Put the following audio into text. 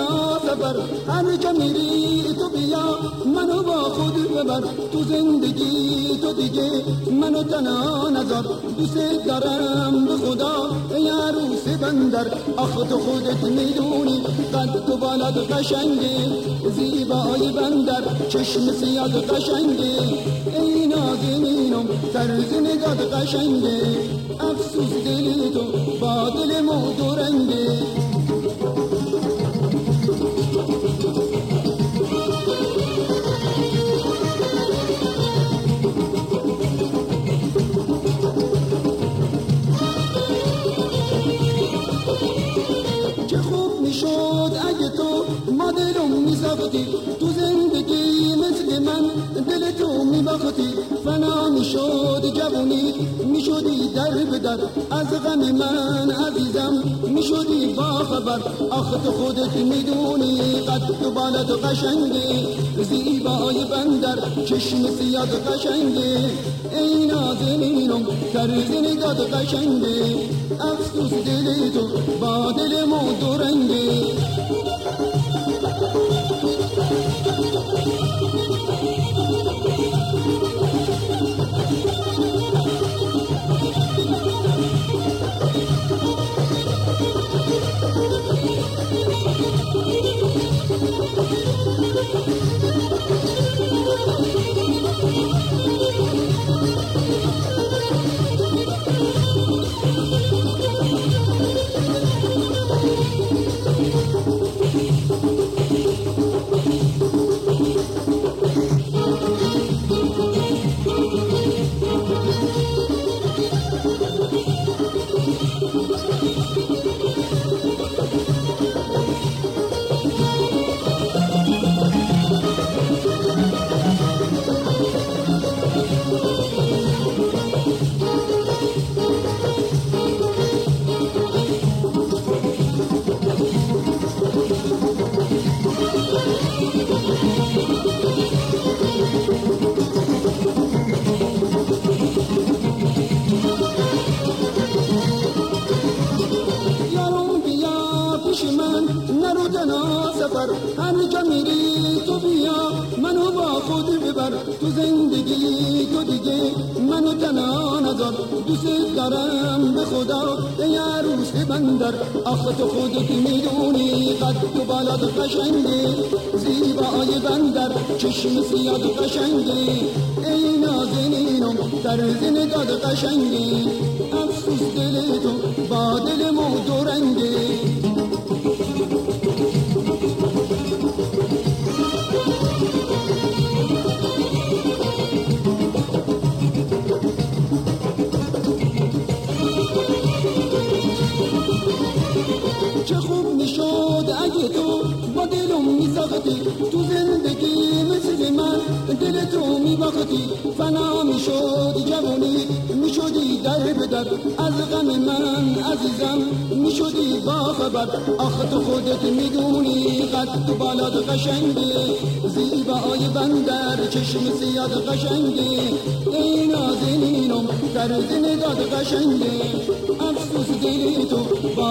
تنها سفر، هر جا میری تو بیا منو با خود ببر. تو زندگی تو دیگه منو تنها نذار، دوست دارم به خدا ای عروس بندر. آخ تو خودت میدونی قد و بالات قشنگه، زیبای بندر چشم سیاد قشنگه. ای نازنینم طرز نگات قشنگه، افسوس دلی تو با دل مو رنگه. چه خوب میشد اگه تو ما دلم میساختی، تو زندگی مثل من دل تو میباختی. فنا میشد جوونی میشدی در به در، از غم من عزیزم میشدی با خبر. آخ تو خودت میدونی قد و بالات قشنگه، زیبای بندر چشم سیاد قشنگه. ای نازنینم طرز نگات قشنگه، افسوس دل تو با دل مو رنگه. نرو تنها سفر، هر جا میری تو بیا منو با خود ببر. تو زندگی تو دیگه منو تنها نذار، دوست دارم به خدا ای عروس بندر. آخ تو خودت میدونی قد و بالات قشنگه، زیبای بندر چشم سیاد قشنگه. ای نازنینم طرز نگات قشنگه، افسوس دل تو با دل مو رنگه. چه خوب میشد اگه تو با دلم میساختی، تو زندگی مثل من دل تو میباختی. فنا میشد جوانی میشدی در به در، از غم من عزیزم میشدی با خبر. آخ تو خودت میدونی قد و بالات قشنگه، زیبای بندر چشم سیاد قشنگه. ای نازنینم طرز نگات قشنگه، افسوس دلی تو با